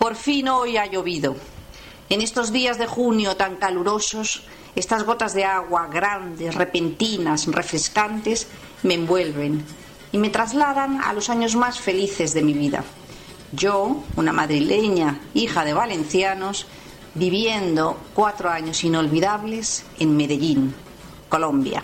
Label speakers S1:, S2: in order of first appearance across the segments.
S1: Por fin hoy ha llovido. En estos días de junio tan calurosos, estas gotas de agua grandes, repentinas, refrescantes, me envuelven y me trasladan a los años más felices de mi vida. Yo, una madrileña, hija de valencianos, viviendo 4 años inolvidables en Medellín, Colombia.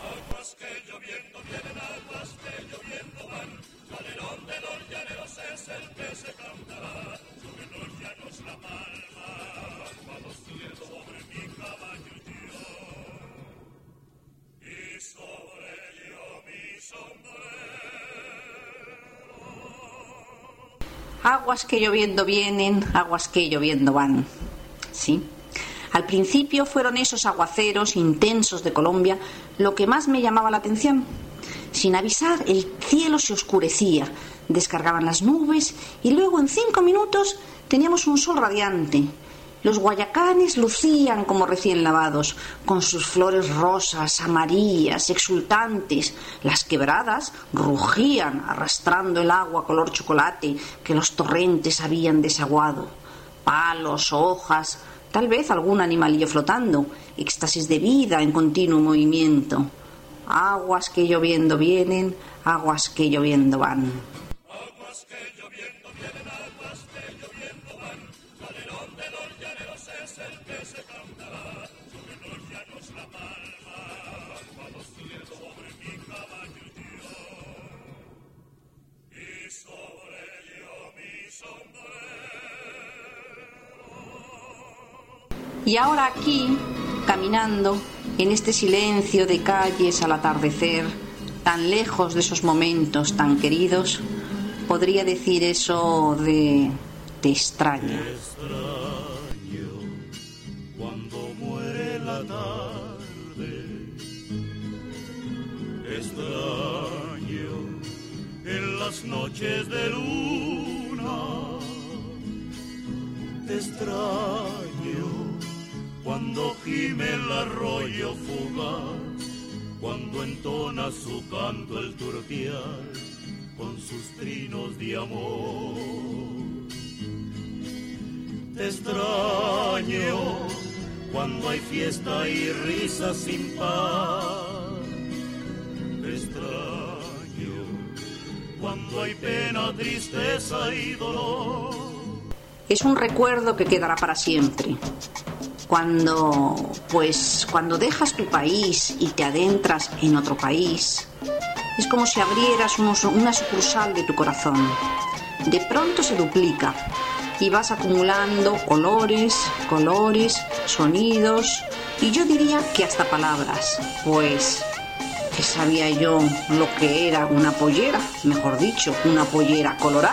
S1: Aguas que lloviendo vienen, aguas que lloviendo van. Sí. Al principio fueron esos aguaceros intensos de Colombia lo que más me llamaba la atención. Sin avisar, el cielo se oscurecía, descargaban las nubes y luego en 5 minutos teníamos un sol radiante. Los guayacanes lucían como recién lavados, con sus flores rosas, amarillas, exultantes. Las quebradas rugían, arrastrando el agua color chocolate que los torrentes habían desaguado. Palos, hojas, tal vez algún animalillo flotando, éxtasis de vida en continuo movimiento. Aguas que lloviendo vienen, aguas que lloviendo van.
S2: Aguas que lloviendo vienen, aguas que lloviendo van. Calerón de los llaneros es el que se cantará. Sobre los llanos la palma, cuando estoy sobre mi caballo yo. Y sobre yo mi sombrero.
S1: Y ahora aquí, caminando en este silencio de calles al atardecer, tan lejos de esos momentos tan queridos, podría decir eso de te extraño.
S2: Te extraño cuando muere la tarde. Te extraño en las noches de luna. Te extraño cuando gime el arroyo fugaz, cuando entona su canto el turpial con sus trinos de amor. Te extraño cuando hay fiesta y risa sin par. Te extraño cuando hay pena, tristeza y dolor.
S1: Es un recuerdo que quedará para siempre. Cuando dejas tu país y te adentras en otro país, es como si abrieras una sucursal de tu corazón. De pronto se duplica y vas acumulando olores, colores, sonidos y yo diría que hasta palabras. Pues, ¿qué sabía yo lo que era una pollera? Mejor dicho, una pollera colorada.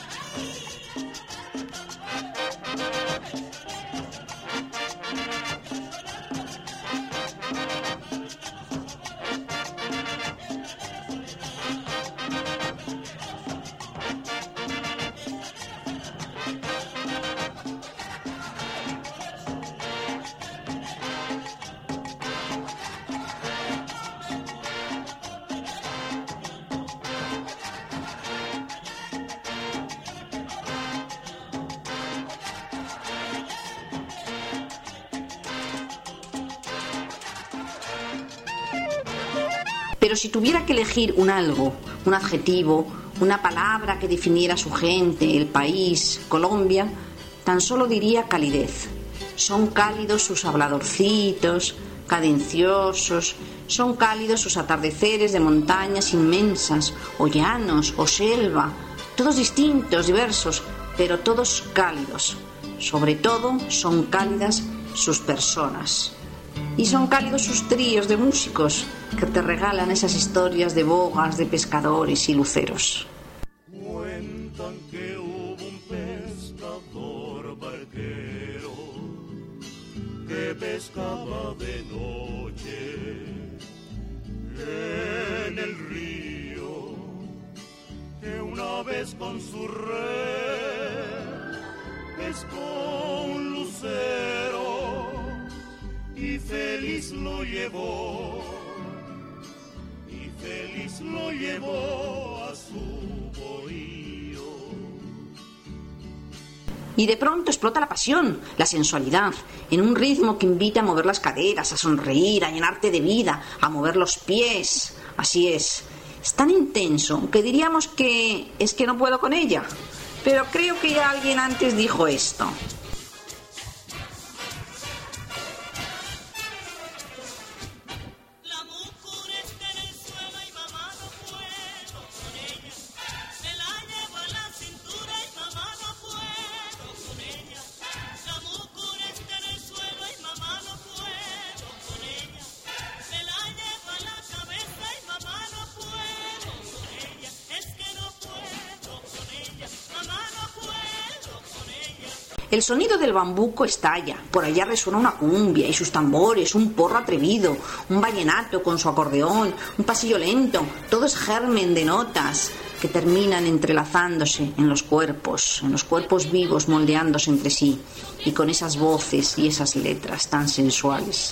S1: Pero si tuviera que elegir un algo, un adjetivo, una palabra que definiera a su gente, el país, Colombia, tan solo diría calidez. Son cálidos sus habladorcitos, cadenciosos, son cálidos sus atardeceres de montañas inmensas, o llanos, o selva, todos distintos, diversos, pero todos cálidos. Sobre todo son cálidas sus personas. Y son cálidos sus tríos de músicos que te regalan esas historias de bogas, de pescadores y luceros.
S2: Cuentan que hubo un pescador barquero que pescaba de noche en el río, que una vez con su red pescó un lucero y feliz lo llevó, a su bohío.
S1: Y de pronto explota la pasión, la sensualidad, en un ritmo que invita a mover las caderas, a sonreír, a llenarte de vida, a mover los pies. Así es. Es tan intenso que diríamos que es que no puedo con ella. Pero creo que ya alguien antes dijo esto. El sonido del bambuco estalla, por allá resuena una cumbia y sus tambores, un porro atrevido, un vallenato con su acordeón, un pasillo lento, todo es germen de notas que terminan entrelazándose en los cuerpos vivos moldeándose entre sí, y con esas voces y esas letras tan sensuales.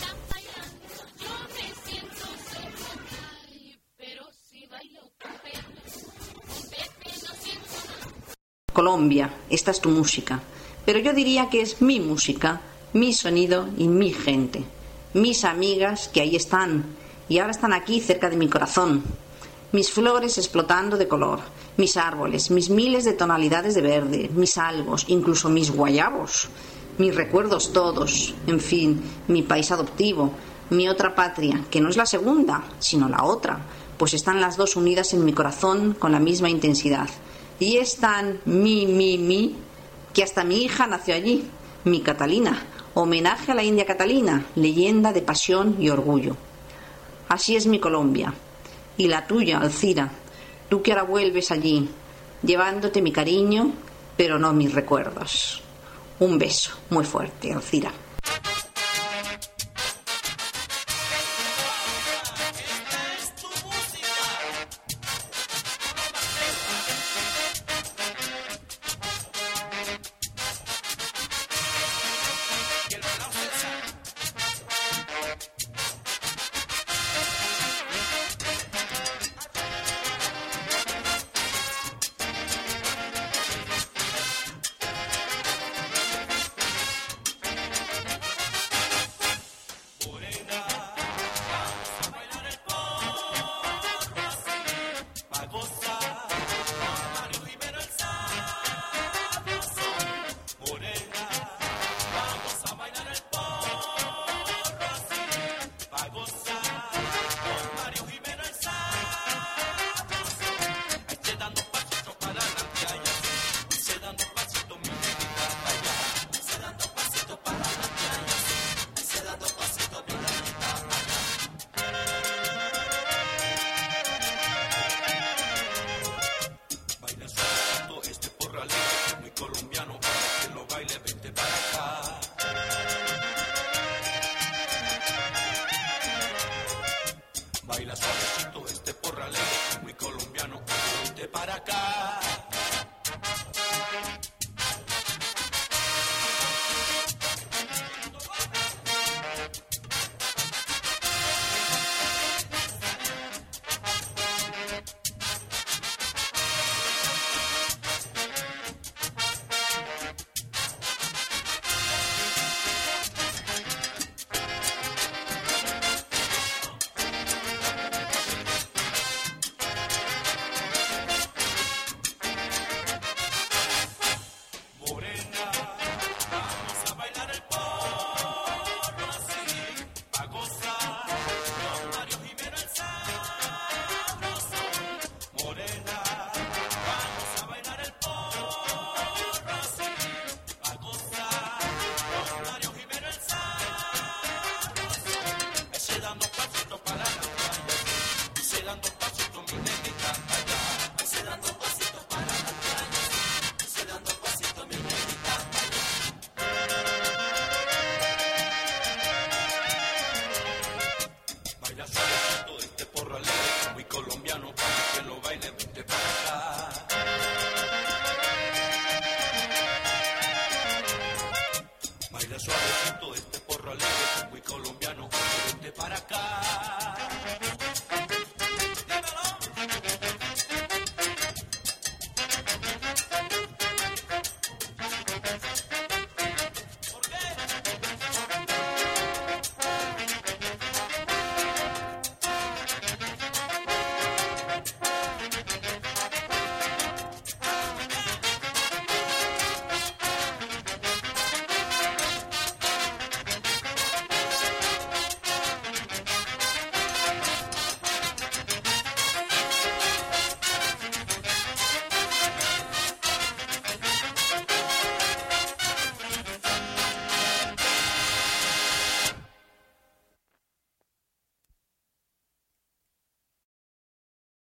S1: Colombia, esta es tu música. Pero yo diría que es mi música, mi sonido y mi gente. Mis amigas que ahí están y ahora están aquí cerca de mi corazón. Mis flores explotando de color, mis árboles, mis miles de tonalidades de verde, mis albos, incluso mis guayabos, mis recuerdos todos, en fin, mi país adoptivo, mi otra patria, que no es la segunda, sino la otra, pues están las dos unidas en mi corazón con la misma intensidad. Y es tan mi, que hasta mi hija nació allí, mi Catalina, homenaje a la India Catalina, leyenda de pasión y orgullo. Así es mi Colombia, y la tuya, Alcira, tú que ahora vuelves allí, llevándote mi cariño, pero no mis recuerdos. Un beso muy fuerte, Alcira.